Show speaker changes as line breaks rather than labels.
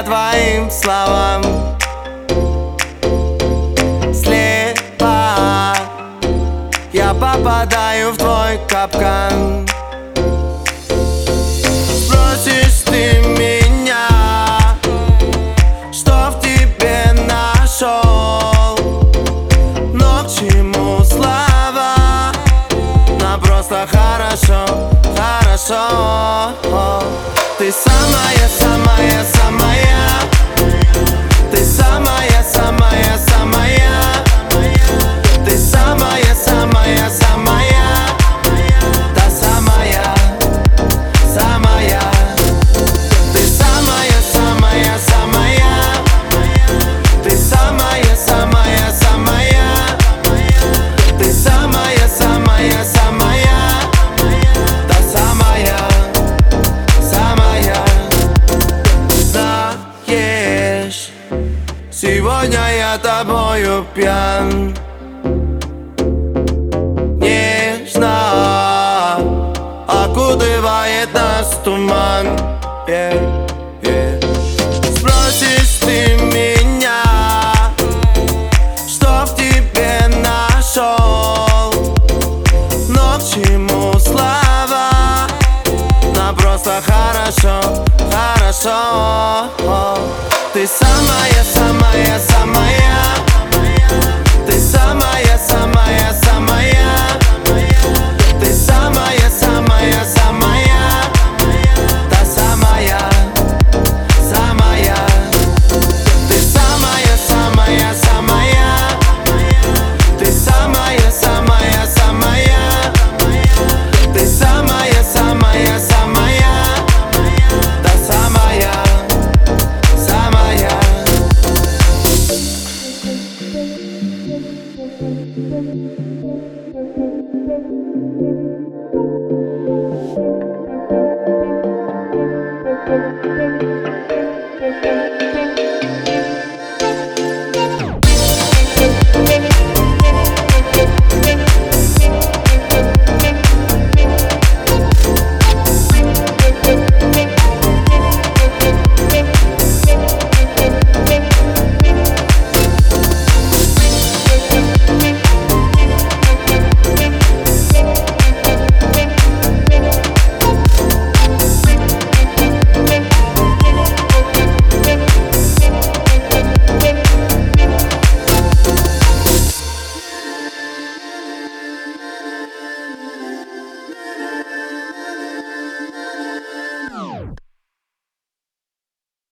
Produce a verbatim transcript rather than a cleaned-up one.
по твоим словам. Слепо я попадаю в твой капкан. Спросишь ты меня, что в тебе нашел, но к чему слова? Нам просто хорошо, хорошо. Ты самая, самая, самая. Ты самая, самая, самая. Ты самая, самая, самая. Та самая, самая. Ты самая, самая, самая. Ты самая, самая, самая. Ты самая, самая, самая. Та самая, самая. Знаешь, сегодня я тобою пьян. Нежно окутывает нас туман. yeah, yeah. Спросишь ты меня, что в тебе нашел, но к чему слова? Нам просто хорошо, хорошо.